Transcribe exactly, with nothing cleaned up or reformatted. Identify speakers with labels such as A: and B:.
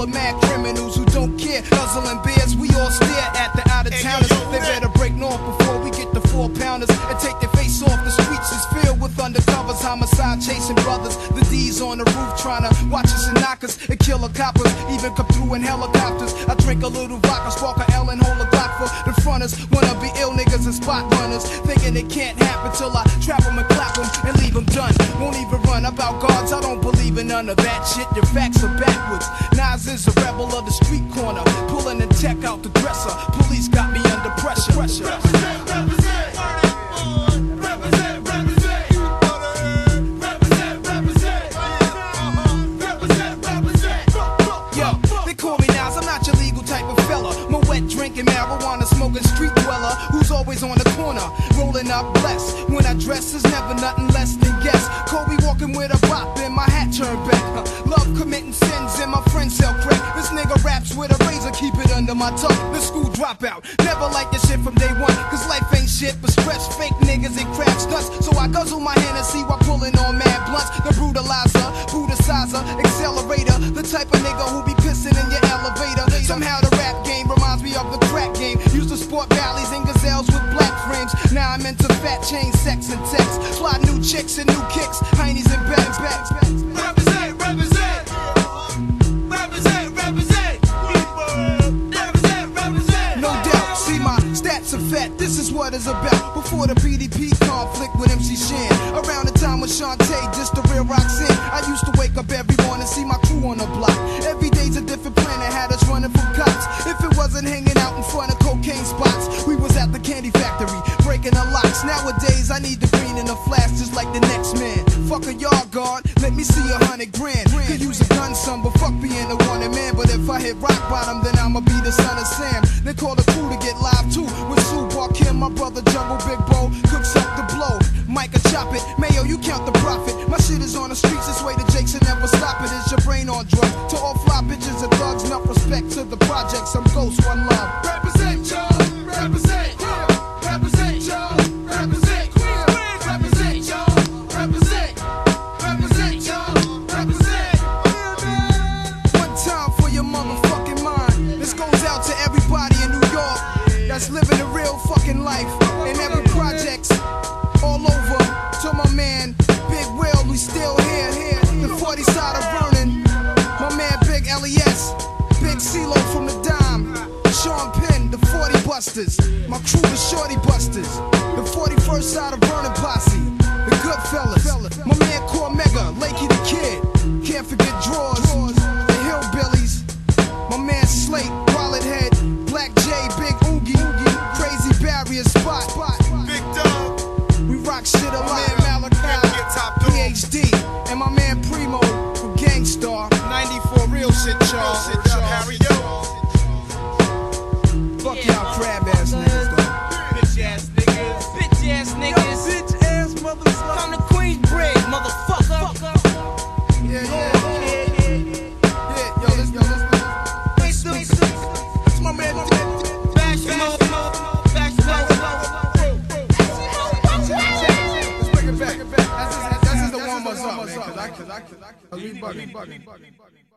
A: of mad criminals who don't care. Guzzling beers, we all stare at the out-of-towners. They better break north before we get the four pounders and take their face off. The streets is filled with undercovers, homicide chasing brothers. The D's on the roof trying to watch us and knock us and kill the coppers, even come through in helicopters. I drink a little vodka, spark a L and hold a Glock for the fronters. Wanna be ill niggas and spot runners, thinking it can't happen till I trap them and clap them and leave them done. Won't even run about guards, I don't believe in none of that shit. Your facts are backwards. Nas is a rebel of the street corner, pulling the tech out the dresser. Police got me under pressure. pressure.
B: Represent, represent. Represent, represent. Represent, represent. Represent, represent.
A: Yo, they call me Nas, I'm not your legal type of fella. My wet drinking, marijuana smoking street dweller who's always on the corner, rolling up blessed. When I dress is never nothing less than guess. Kobe walking with a bop and my hat turned back. Love committing sins and my friends sell crack. This nigga raps with a razor, keep it under my tongue. The school dropout, never like this shit from day one. Cause life ain't shit but stress, fake niggas and crap stunts. So I guzzle my Hennessy while pulling on mad blunts. The brutalizer, brutalizer, accelerator. The type of nigga who be pissing in your elevator. Somehow the rap game reminds me of the crack game. Used to sport valleys and gazelles with black frames. Now I'm into fat chain, sex and text. Fly new chicks and new kicks, heinies and bags, bags, bags.
B: Represent, represent. Represent, represent. Represent, represent.
A: No doubt, see my stats are fat, this is what it's about. Before the P D P conflict with M C Shan, around the time when Shantae just the real Roxanne, I used to wake up every morning, see my crew on the block. Every day's a different planet, had us running from cops. If it wasn't hanging out in front of cocaine spots, we was at the candy factory, breaking the locks. Nowadays I need the green in the flash just like the next man. Fuck a yard guard, let me see a hundred grand. Could use a gun some, but fuck being a wanted man. But if I hit rock bottom, then I'ma be the son of Sam. Then call the crew to get live too, with Sue Barkim, my brother Jungle Big Bo, cooks up the blow. Micah chop it, Mayo you count the profit. My shit is on the streets, this way the Jakes will never stop it. Is your brain on drugs? To all fly bitches and thugs, enough respect to the projects. I'm Ghost, one love.
B: Represent, y'all. Represent. Represent, y'all. Represent. Represent, y'all. Represent. Represent, y'all. Represent.
A: One time for your motherfucking mind. This goes out to everybody in New York that's living a real fucking life. In every projects, all over. To my man, Big Will, we still here. here. The forty side of Vernon. My man, Big L E S. Big CeeLo from the Dime. Sean Penn, the forty Busters. My crew, the Shorty Busters. The forty-first side of Vernon Posse. The Goodfellas. My man, Cormega, Lakey the Kid. Can't forget Drawers. The Hillbillies. My man, Slate, Wallet Head. Black J, Big Oogie. Crazy Barrier Spot.
B: Big Dog.
A: We rock shit a lot. Malachi, P H D. And my man, Primo from Gangstar. ninety-four real shit, y'all.
B: Harry, yo.
A: Fuck y'all crab ass niggas, though.
C: Bitch ass niggas. Bitch ass niggas.
A: Bitch ass motherfucker.
C: Come to Queensbridge, motherfucker.
A: Yeah, yeah, yeah. Yeah, yo, let's go, let's go. That's my man.
C: Bash mode, bash mode.
A: Let's bring it back. That's just, that's just the warm us up, man. Cause I, cause I, cause I, we bugging, bugging, bugging, bugging.